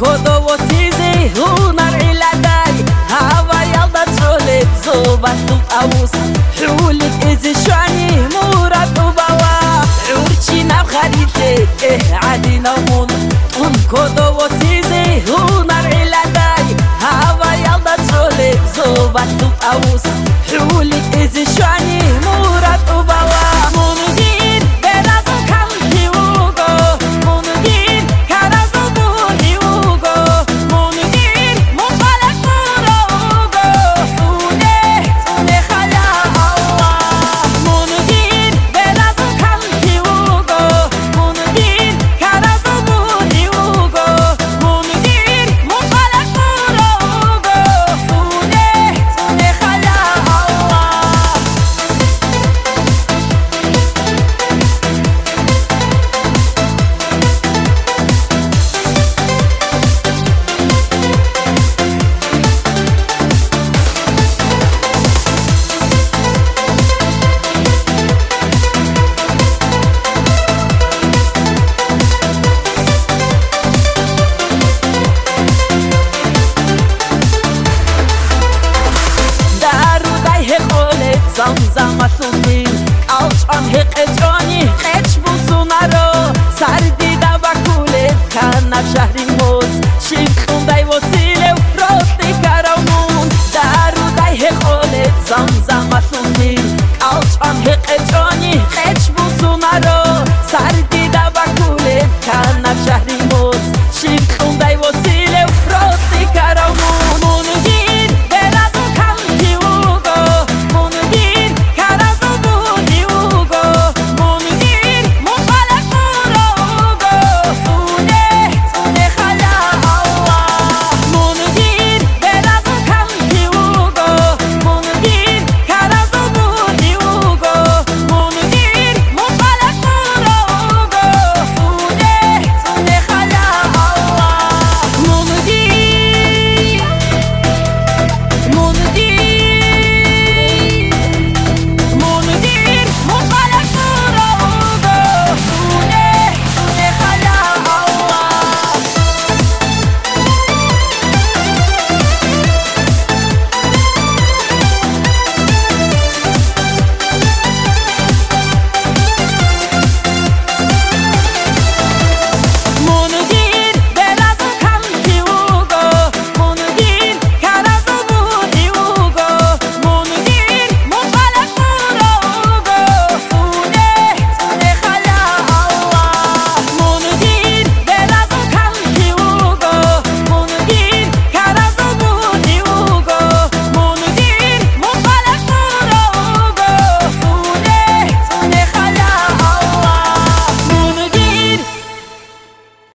کدو و سیزی هنر علدای هوا یلدا ترولی زوبت اوس حولك ازی شانی مراد و بوا عورچی نب خریده عادی نمون اون کدو و سیزی هنر علدای هوا یلدا ترولی زوبت اوس حولك ازی شانی مراد و بوا زمزم سوزی آن هقجانی خش بوسونارو سردی دبکوله کنب شهری موز شیخون دای وسیله و راستی کرامون در رو دای خاله زمزم